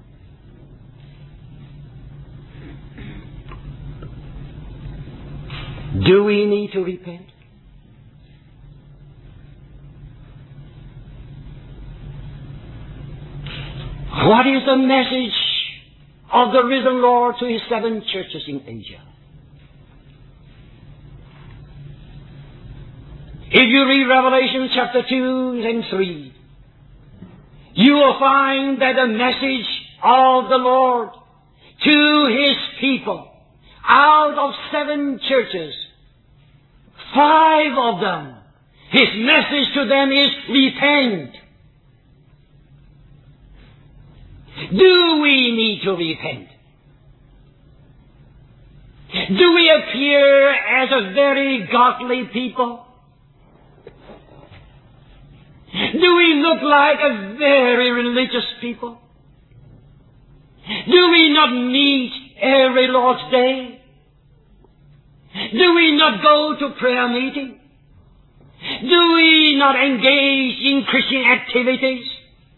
Do we need to repent? What is the message of the risen Lord to his 7 churches in Asia? If you read Revelation chapter 2 and 3, you will find that the message of the Lord to his people, out of 7 churches, 5 of them, his message to them is repent. Do we need to repent? Do we appear as a very godly people? Do we look like a very religious people? Do we not meet every Lord's Day? Do we not go to prayer meeting? Do we not engage in Christian activities?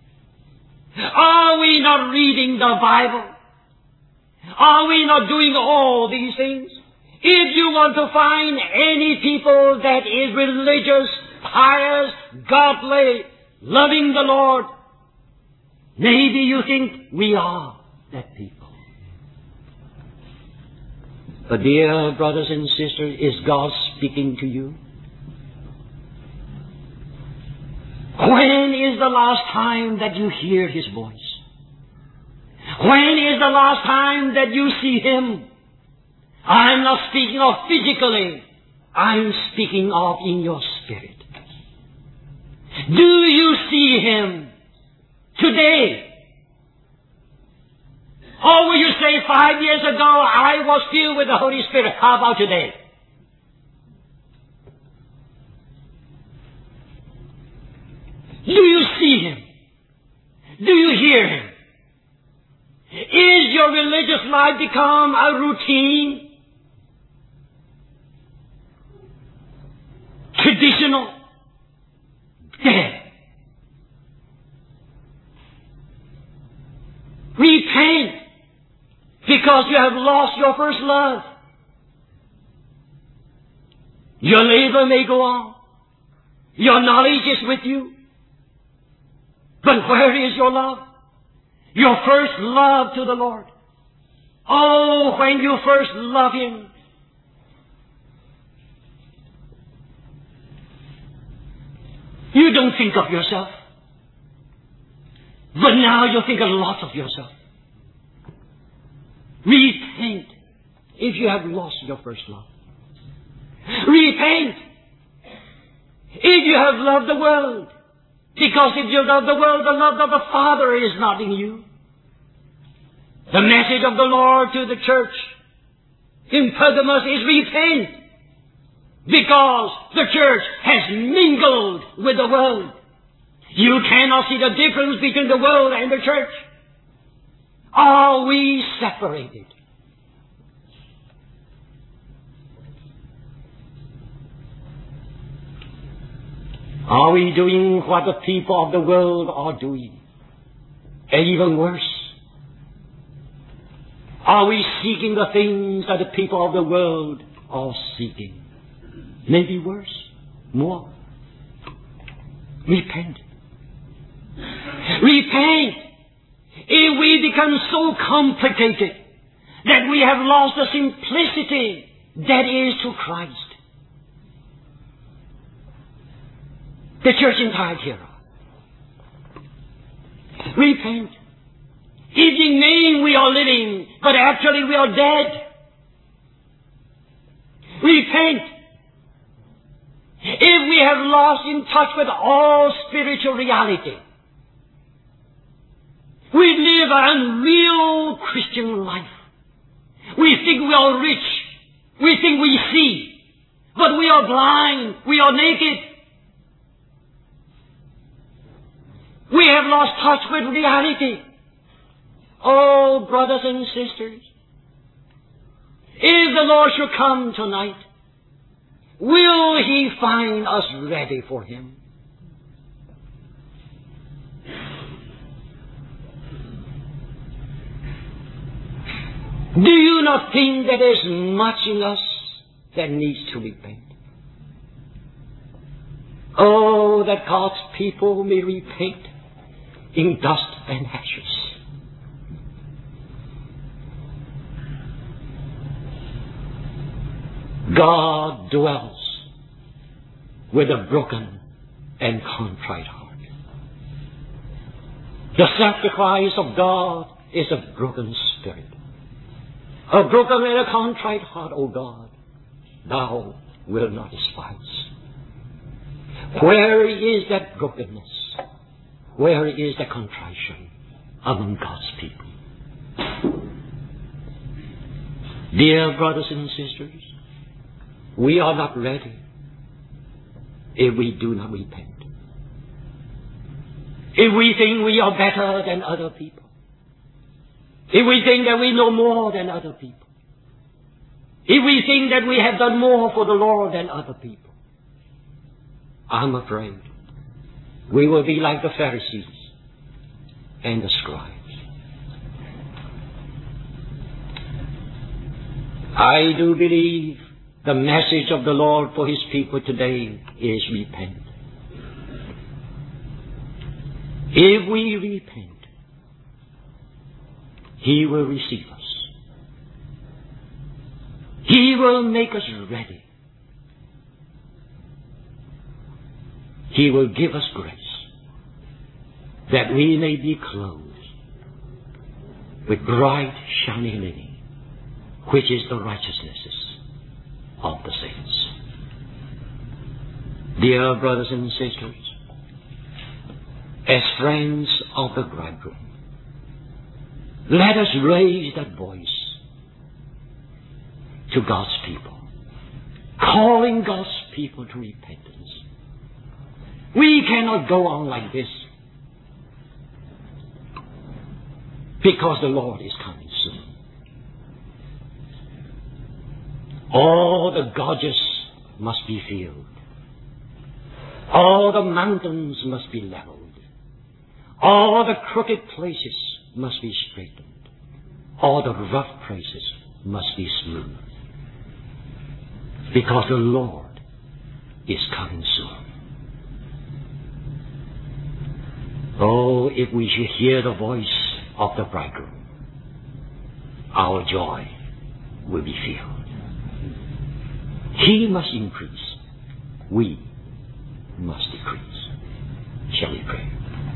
Are we not reading the Bible? Are we not doing all these things? If you want to find any people that is religious, pious, godly, loving the Lord, maybe you think we are that people. But dear brothers and sisters, is God speaking to you? When is the last time that you hear His voice? When is the last time that you see Him? I'm not speaking of physically. I'm speaking of in your spirit. Do you see Him today? Or will you say 5 years ago I was filled with the Holy Spirit? How about today? Do you see Him? Do you hear Him? Is your religious life become a routine? Traditional? Dead? Repent, because you have lost your first love. Your labor may go on. Your knowledge is with you. But where is your love? Your first love to the Lord. Oh, when you first love Him. You don't think of yourself. But now you think a lot of yourself. Repent if you have lost your first love. Repent if you have loved the world. Because if you love the world, the love of the Father is not in you. The message of the Lord to the church in Pergamos is repent. Because the church has mingled with the world. You cannot see the difference between the world and the church. Are we separated? Are we doing what the people of the world are doing? And even worse, are we seeking the things that the people of the world are seeking? Maybe worse, more. Repent. Repent. If we become so complicated that we have lost the simplicity that is to Christ. The church in Thyatira. Repent. If in name we are living, but actually we are dead. Repent. If we have lost in touch with all spiritual reality. We live an unreal Christian life. We think we are rich. We think we see. But we are blind. We are naked. We have lost touch with reality. Oh, brothers and sisters, if the Lord should come tonight, will He find us ready for Him? Do you not think that there is much in us that needs to repent? Oh, that God's people may repent in dust and ashes. God dwells with a broken and contrite heart. The sacrifice of God is a broken spirit. A broken and a contrite heart, O God, Thou wilt not despise. Where is that brokenness? Where is the contrition among God's people? Dear brothers and sisters, we are not ready if we do not repent. If we think we are better than other people, if we think that we know more than other people, if we think that we have done more for the Lord than other people, I'm afraid we will be like the Pharisees and the scribes. I do believe the message of the Lord for His people today is repent. If we repent, He will receive us. He will make us ready. He will give us grace that we may be clothed with bright, shining linen, which is the righteousnesses of the saints. Dear brothers and sisters, as friends of the bridegroom, let us raise that voice to God's people, calling God's people to repentance. We cannot go on like this because the Lord is coming soon. All the gorges must be filled. All the mountains must be leveled. All the crooked places must be straightened. All the rough places must be smooth. Because the Lord is coming soon. Oh, if we should hear the voice of the bridegroom, our joy will be filled. He must increase. We must decrease. Shall we pray?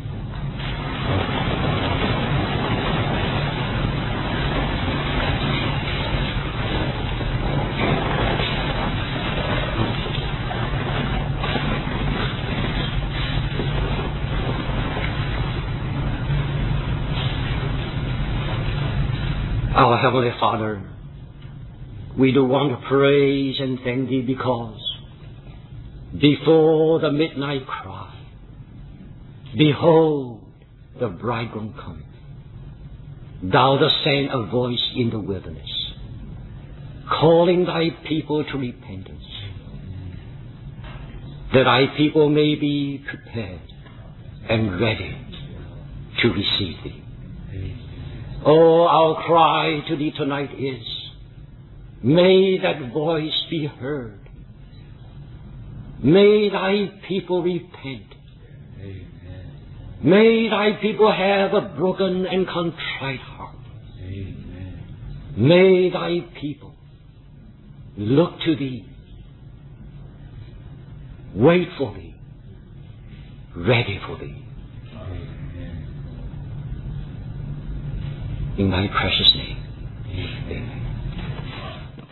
Our Heavenly Father, we do want to praise and thank Thee because before the midnight cry, behold, the bridegroom cometh. Thou dost send a voice in the wilderness, calling Thy people to repentance, that Thy people may be prepared and ready to receive Thee. Oh, our cry to Thee tonight is, may that voice be heard. May Thy people repent. Amen. May Thy people have a broken and contrite heart. Amen. May Thy people look to Thee, wait for Thee, ready for Thee. In Thy precious name. Amen.